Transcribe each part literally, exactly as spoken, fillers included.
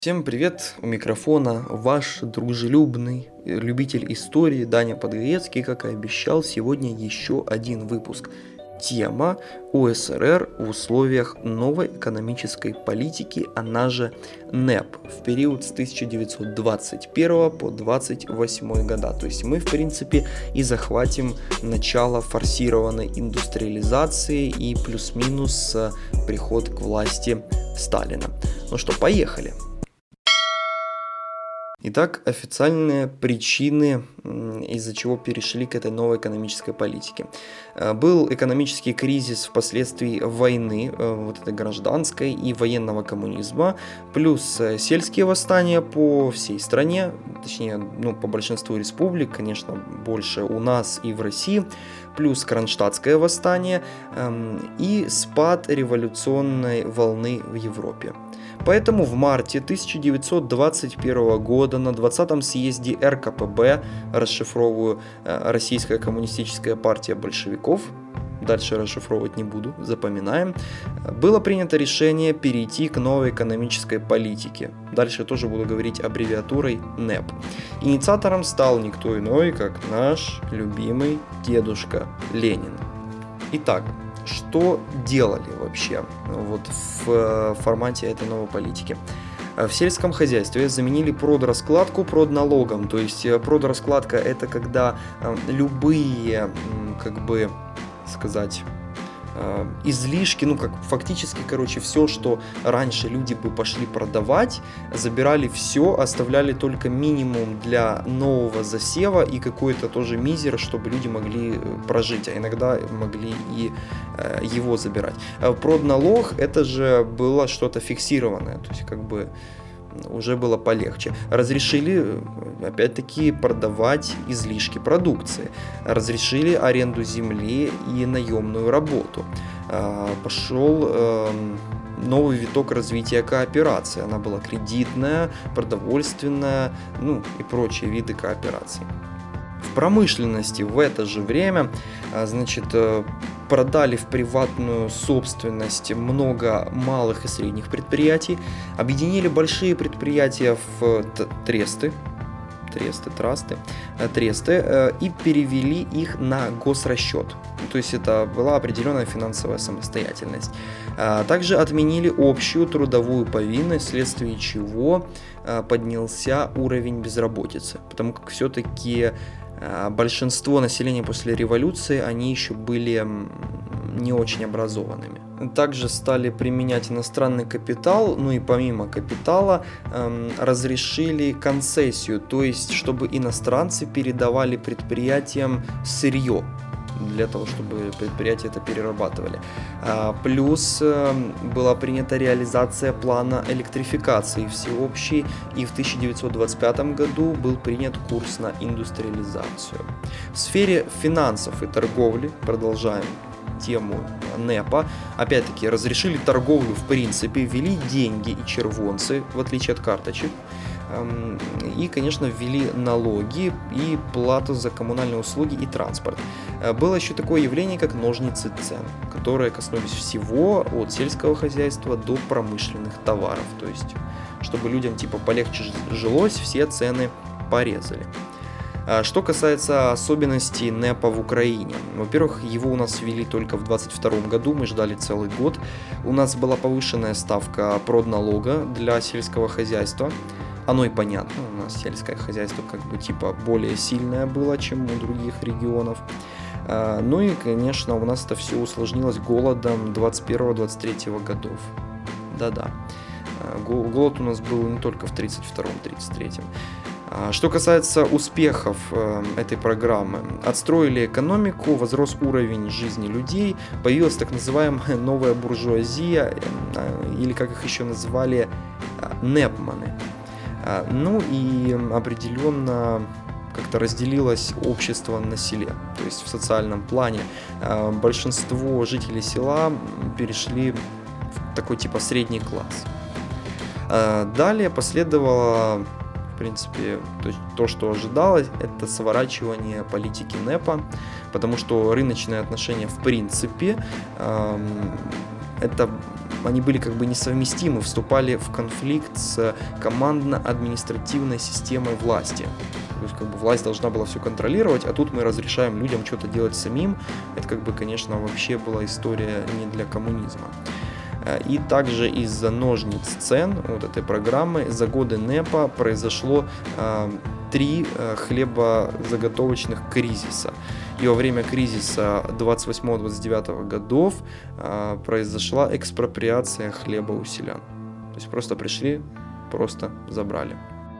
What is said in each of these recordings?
Всем привет! У микрофона ваш дружелюбный э, любитель истории Даня Подгаецкий. Как и обещал, сегодня еще один выпуск. Тема УСРР в условиях новой экономической политики, она же НЭП, в период с тысяча девятьсот двадцать первого по двадцать восьмой года. То есть мы, в принципе, и захватим начало форсированной индустриализации и плюс-минус э, приход к власти Сталина. Ну что, поехали! Итак, официальные причины, из-за чего перешли к этой новой экономической политике. Был экономический кризис впоследствии войны, вот этой гражданской и военного коммунизма, плюс сельские восстания по всей стране, точнее, ну, по большинству республик, конечно, больше у нас и в России, плюс Кронштадтское восстание и спад революционной волны в Европе. Поэтому в марте тысяча девятьсот двадцать первого года на двадцатом съезде эр ка пэ бэ, расшифровываю, Российская коммунистическая партия большевиков, дальше расшифровывать не буду, запоминаем, было принято решение перейти к новой экономической политике. Дальше тоже буду говорить аббревиатурой НЭП. Инициатором стал никто иной, как наш любимый дедушка Ленин. Итак, что делали вообще вот в формате этой новой политики? В сельском хозяйстве заменили продраскладку продналогом. То есть продраскладка — это когда любые, как бы сказать, излишки, ну как фактически, короче, все, что раньше люди бы пошли продавать, забирали все, оставляли только минимум для нового засева и какой-то тоже мизер, чтобы люди могли прожить, а иногда могли и э, его забирать. Продналог — это же было что-то фиксированное, то есть как бы уже было полегче. Разрешили, опять-таки, продавать излишки продукции. Разрешили аренду земли и наемную работу. Пошел новый виток развития кооперации. Она была кредитная, продовольственная, ну и прочие виды кооперации. В промышленности в это же время, значит, продали в приватную собственность много малых и средних предприятий, объединили большие предприятия в тресты, тресты, трасты, тресты и перевели их на госрасчет. То есть это была определенная финансовая самостоятельность. Также отменили общую трудовую повинность, вследствие чего поднялся уровень безработицы, потому как все-таки большинство населения после революции, они еще были не очень образованными. Также стали применять иностранный капитал, ну и помимо капитала эм, разрешили концессию, то есть чтобы иностранцы передавали предприятиям сырье, для того, чтобы предприятия это перерабатывали. А, плюс э, была принята реализация плана электрификации всеобщей, и в тысяча девятьсот двадцать пятом году был принят курс на индустриализацию. В сфере финансов и торговли, продолжаем тему НЭПа, опять-таки разрешили торговлю в принципе, ввели деньги и червонцы, в отличие от карточек. И, конечно, ввели налоги и плату за коммунальные услуги и транспорт. Было еще такое явление, как ножницы цен, которые коснулись всего от сельского хозяйства до промышленных товаров. То есть, чтобы людям типа полегче жилось, все цены порезали. Что касается особенностей НЭПа в Украине. Во-первых, его у нас ввели только в двадцать втором году, мы ждали целый год. У нас была повышенная ставка продналога для сельского хозяйства. Оно и понятно, у нас сельское хозяйство как бы типа более сильное было, чем у других регионов. Ну и, конечно, у нас это все усложнилось голодом двадцать первого двадцать третьего годов. Да-да. Голод у нас был не только в тридцать втором тридцать третьем. Что касается успехов этой программы, отстроили экономику, возрос уровень жизни людей, появилась так называемая новая буржуазия, или как их еще называли, непманы. Ну и определенно как-то разделилось общество на селе, то есть в социальном плане. Большинство жителей села перешли в такой типа средний класс. Далее последовало, в принципе, то, то что ожидалось, это сворачивание политики НЭПа, потому что рыночные отношения в принципе это они были как бы несовместимы, вступали в конфликт с командно-административной системой власти. То есть, как бы, власть должна была все контролировать, а тут мы разрешаем людям что-то делать самим. Это, как бы, конечно, вообще была история не для коммунизма. И также из-за ножниц цен вот этой программы за годы НЭПа произошло э, три э, хлебозаготовочных кризиса. И во время кризиса двадцать восьмого — двадцать девятого годов э, произошла экспроприация хлеба у селян. То есть просто пришли, просто забрали.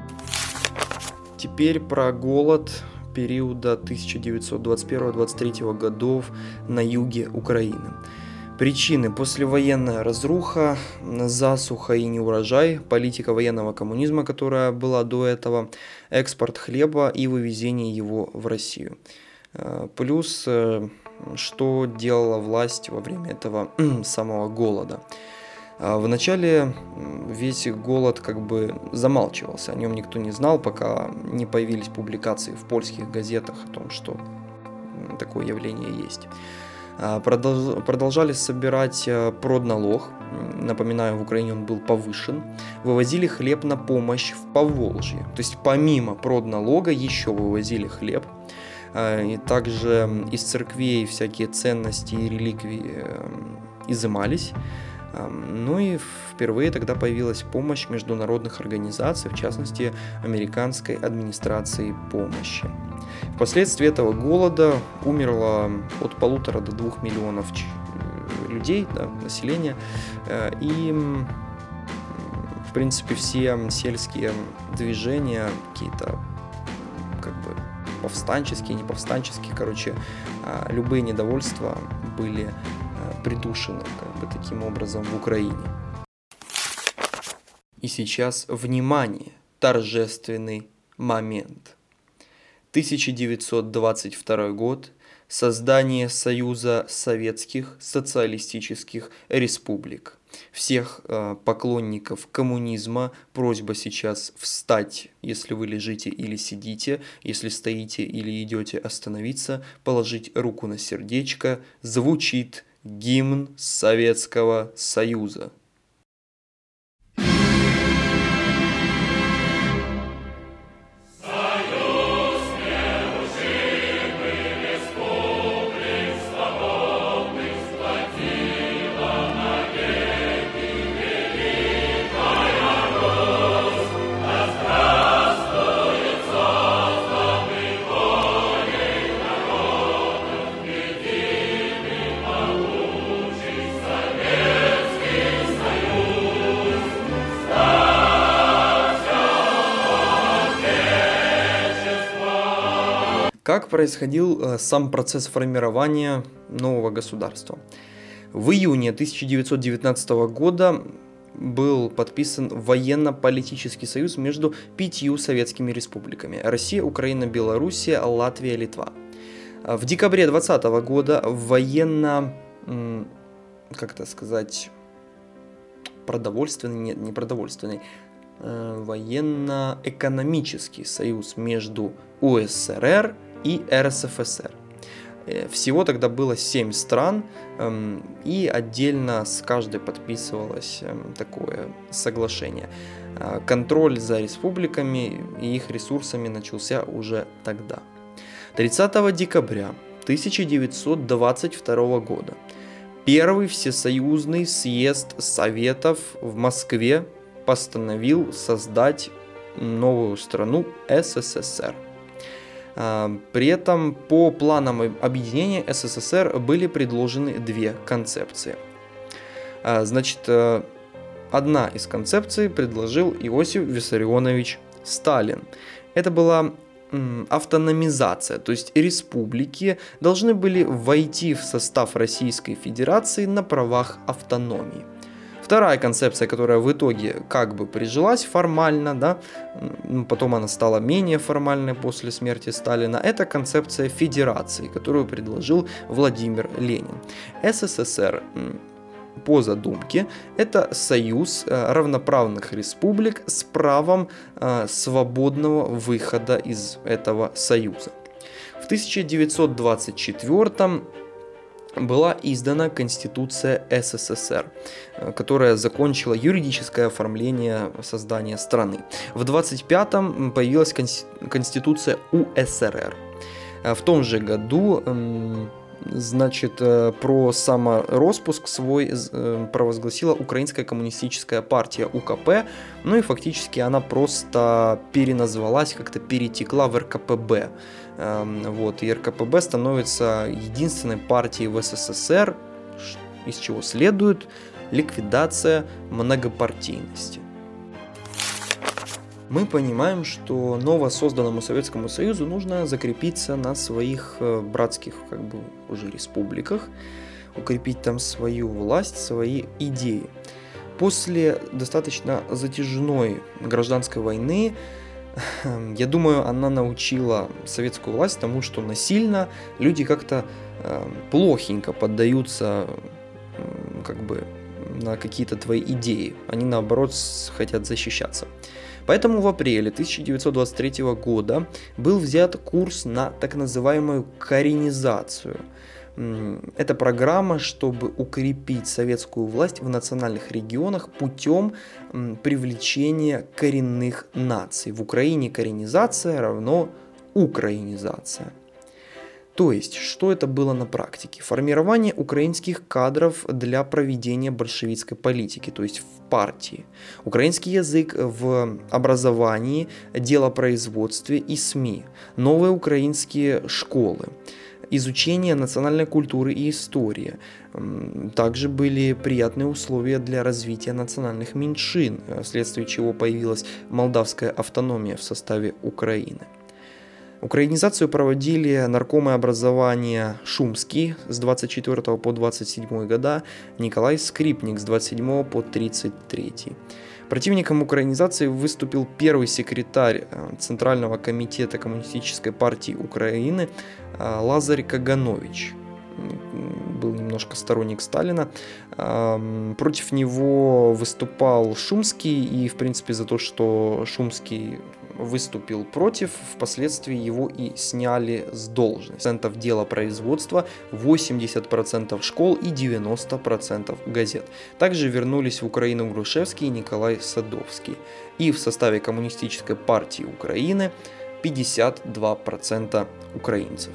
Теперь про голод периода тысяча девятьсот двадцать первого — двадцать третьего годов на юге Украины. Причины: послевоенная разруха, засуха и неурожай, политика военного коммунизма, которая была до этого, экспорт хлеба и вывезение его в Россию. Плюс, что делала власть во время этого самого голода. Вначале весь голод как бы замалчивался, о нем никто не знал, пока не появились публикации в польских газетах о том, что такое явление есть. Продолжали собирать продналог, напоминаю, в Украине он был повышен, вывозили хлеб на помощь в Поволжье, то есть помимо продналога еще вывозили хлеб, и также из церквей всякие ценности и реликвии изымались. Ну и впервые тогда появилась помощь международных организаций, в частности, американской администрации помощи. Впоследствии этого голода умерло от полутора до двух миллионов людей, да, населения, и, в принципе, все сельские движения, какие-то как бы повстанческие, не повстанческие, короче, любые недовольства были придушены как бы таким образом в Украине. И сейчас, внимание, торжественный момент. тысяча девятьсот двадцать второй год. Создание Союза Советских Социалистических Республик. Всех э, поклонников коммунизма просьба сейчас встать, если вы лежите или сидите, если стоите или идете, остановиться, положить руку на сердечко. Звучит гимн Советского Союза. Как происходил э, сам процесс формирования нового государства? В июне тысяча девятьсот девятнадцатого года был подписан военно-политический союз между пятью советскими республиками: Россия, Украина, Белоруссия, Латвия, Литва. В декабре двадцатого года военно, как это сказать, продовольственный, нет, не продовольственный, э, военно-экономический союз между УССР и РСФСР. Всего тогда было семь стран, и отдельно с каждой подписывалось такое соглашение. Контроль за республиками и их ресурсами начался уже тогда. тридцатого декабря тысяча девятьсот двадцать второго года Первый Всесоюзный съезд Советов в Москве постановил создать новую страну СССР. При этом по планам объединения СССР были предложены две концепции. Значит, одна из концепций предложил Иосиф Виссарионович Сталин. Это была автономизация, то есть республики должны были войти в состав Российской Федерации на правах автономии. Вторая концепция, которая в итоге как бы прижилась формально, да, потом она стала менее формальной после смерти Сталина, это концепция федерации, которую предложил Владимир Ленин. СССР, по задумке, это союз равноправных республик с правом свободного выхода из этого союза. В тысяча девятьсот двадцать четвёртом была издана Конституция СССР, которая закончила юридическое оформление создания страны. В двадцать пятом появилась Конституция УСРР. В том же году, значит, про самороспуск свой провозгласила Украинская коммунистическая партия УКП, ну и фактически она просто переназвалась, как-то перетекла в РКПБ. Вот, и РКПБ становится единственной партией в СССР, из чего следует ликвидация многопартийности. Мы понимаем, что новосозданному Советскому Союзу нужно закрепиться на своих братских, как бы, уже республиках, укрепить там свою власть, свои идеи. После достаточно затяжной гражданской войны, я думаю, она научила советскую власть тому, что насильно люди как-то плохенько поддаются, как бы, на какие-то твои идеи. Они, наоборот, хотят защищаться. Поэтому в апреле тысяча девятьсот двадцать третьего года был взят курс на так называемую коренизацию. Это программа, чтобы укрепить советскую власть в национальных регионах путем привлечения коренных наций. В Украине коренизация равно украинизация. То есть, что это было на практике? Формирование украинских кадров для проведения большевистской политики, то есть в партии. Украинский язык в образовании, делопроизводстве и СМИ. Новые украинские школы. Изучение национальной культуры и истории. Также были приятные условия для развития национальных меньшин, вследствие чего появилась молдавская автономия в составе Украины. Украинизацию проводили наркомы образования Шумский с двадцать четвёртого по двадцать седьмой года, Николай Скрипник с двадцать седьмого по тридцать третий. Противником украинизации выступил первый секретарь Центрального комитета Коммунистической партии Украины Лазарь Каганович. Был немножко сторонник Сталина. Против него выступал Шумский, и, в принципе, за то, что Шумский выступил против, впоследствии его и сняли с должности. Процентов дела производства, восемьдесят процентов школ и девяносто процентов газет. Также вернулись в Украину Грушевский и Николай Садовский. И в составе Коммунистической партии Украины пятьдесят два процента украинцев.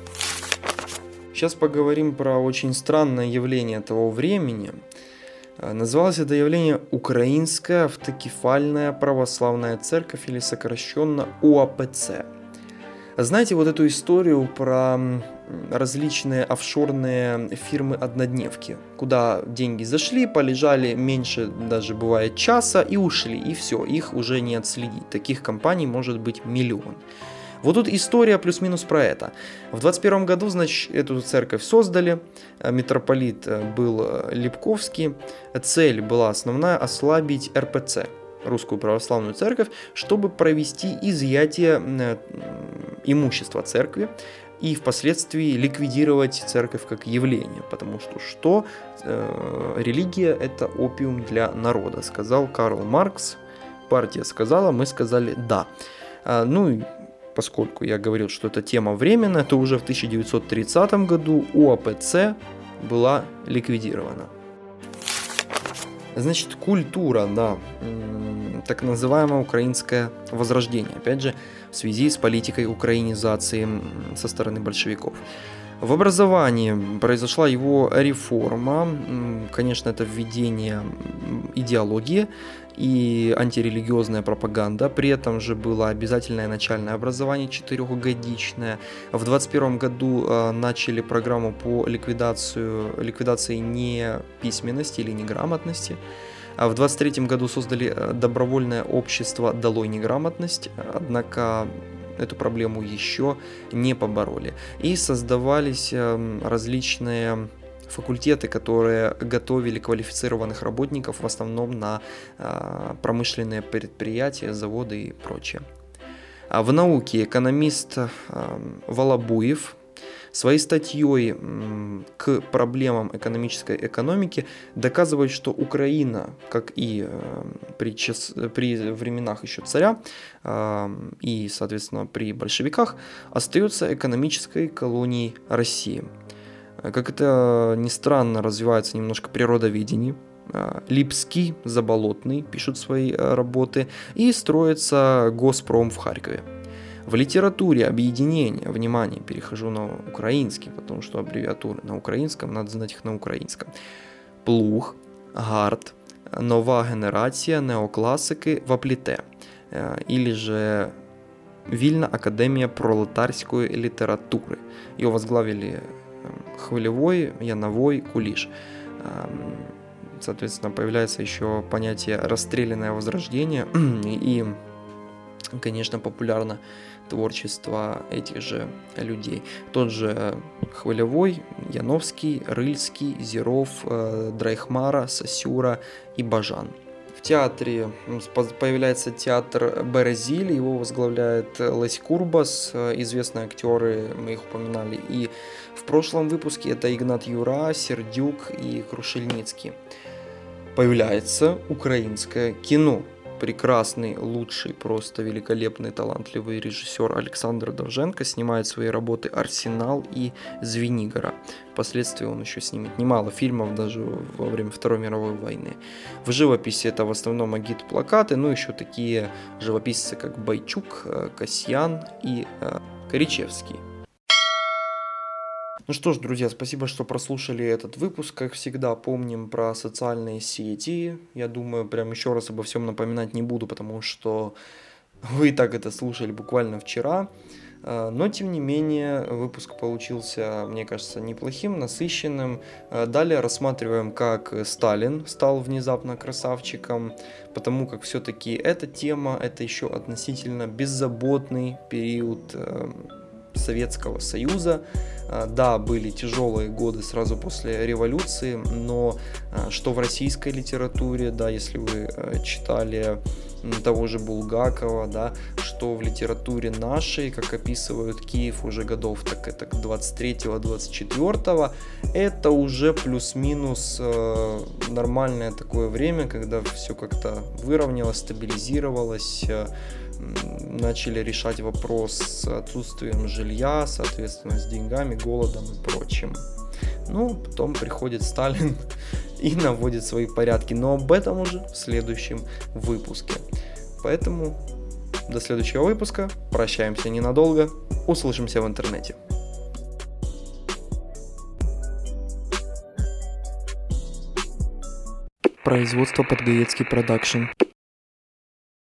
Сейчас поговорим про очень странное явление того времени. Называлось это явление Украинская автокефальная православная церковь, или сокращенно УАПЦ. Знаете вот эту историю про различные офшорные фирмы-однодневки, куда деньги зашли, полежали меньше даже бывает часа и ушли, и все, их уже не отследить. Таких компаний может быть миллион. Вот тут история плюс-минус про это. В двадцать первом году, значит, эту церковь создали, митрополит был Липковский. Цель была основная – ослабить эр пэ цэ, Русскую Православную Церковь, чтобы провести изъятие имущества церкви и впоследствии ликвидировать церковь как явление. Потому что что? Э, религия – это опиум для народа, сказал Карл Маркс. Партия сказала, мы сказали «да». А, ну и поскольку я говорил, что эта тема временная, то уже в тысяча девятьсот тридцатом году УАПЦ была ликвидирована. Значит, культура, да, так называемое украинское возрождение, опять же, в связи с политикой украинизации со стороны большевиков. В образовании произошла его реформа, конечно, это введение идеологии и антирелигиозная пропаганда, при этом же было обязательное начальное образование четырехгодичное. В двадцать первом году начали программу по ликвидацию, ликвидации неписьменности или неграмотности. А в двадцать третьем году создали добровольное общество «Долой неграмотность», однако эту проблему еще не побороли. И создавались различные факультеты, которые готовили квалифицированных работников в основном на промышленные предприятия, заводы и прочее. А в науке экономист Волобуев своей статьей к проблемам экономической экономики доказывает, что Украина, как и при, час, при временах еще царя и, соответственно, при большевиках, остается экономической колонией России. Как это ни странно, развивается немножко природоведение. Липский, Заболотный пишут свои работы, и строится Госпром в Харькове. В литературе объединения, внимание, перехожу на украинский, потому что аббревиатуры на украинском, надо знать их на украинском. Плуг, Гард, Нова генерація, неокласики в Апліте, или же Вільна академія пролетарської літератури. Ее возглавили Хвилевой, Яновой, Кулиш. Соответственно, появляется еще понятие «расстрелянное возрождение» и, конечно, популярно творчество этих же людей. Тот же Хвилевой, Яновский, Рыльский, Зеров, Драйхмара, Сосюра и Бажан. В театре появляется театр Березиль, его возглавляет Лесь Курбас, известные актеры, мы их упоминали и в прошлом выпуске, это Игнат Юра, Сердюк и Крушельницкий. Появляется украинское кино. Прекрасный, лучший, просто великолепный, талантливый режиссер Александр Довженко снимает свои работы «Арсенал» и «Звенигора». Впоследствии он еще снимет немало фильмов даже во время Второй мировой войны. В живописи это в основном агит-плакаты, ну еще такие живописцы, как Бойчук, Касьян и э, Коричевский. Ну что ж, друзья, спасибо, что прослушали этот выпуск. Как всегда, помним про социальные сети. Я думаю, прям еще раз обо всем напоминать не буду, потому что вы и так это слушали буквально вчера. Но, тем не менее, выпуск получился, мне кажется, неплохим, насыщенным. Далее рассматриваем, как Сталин стал внезапно красавчиком, потому как все-таки эта тема, это еще относительно беззаботный период Советского Союза. Да, были тяжелые годы сразу после революции, но что в российской литературе, да, если вы читали того же Булгакова, да, что в литературе нашей, как описывают Киев уже годов, так это двадцать третьего — двадцать четвёртого, это уже плюс-минус э, нормальное такое время, когда все как-то выровнялось, стабилизировалось, э, начали решать вопрос с отсутствием жилья, соответственно, с деньгами, голодом и прочим. Ну, потом приходит Сталин и наводит свои порядки, но об этом уже в следующем выпуске. Поэтому до следующего выпуска, прощаемся ненадолго, услышимся в интернете. Производство Подгаецкий продакшн.